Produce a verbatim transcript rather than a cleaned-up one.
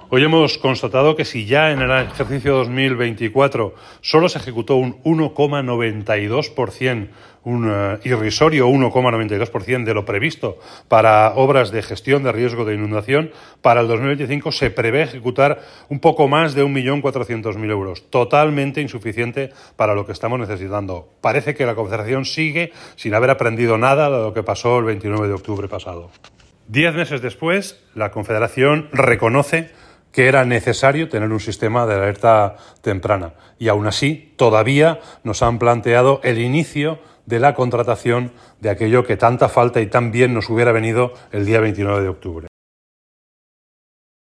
Hoy hemos constatado que si ya en el ejercicio dos mil veinticuatro solo se ejecutó un uno coma noventa y dos por ciento, un uh, irrisorio uno coma noventa y dos por ciento de lo previsto para obras de gestión de riesgo de inundación, para el dos mil veinticinco se prevé ejecutar un poco más de un millón cuatrocientos mil euros, totalmente insuficiente para lo que estamos necesitando. Parece que la Confederación sigue sin haber aprendido nada de lo que pasó el veintinueve de octubre pasado. Diez meses después, la Confederación reconoce que era necesario tener un sistema de alerta temprana y aún así todavía nos han planteado el inicio de la contratación de aquello que tanta falta y tan bien nos hubiera venido el día veintinueve de octubre.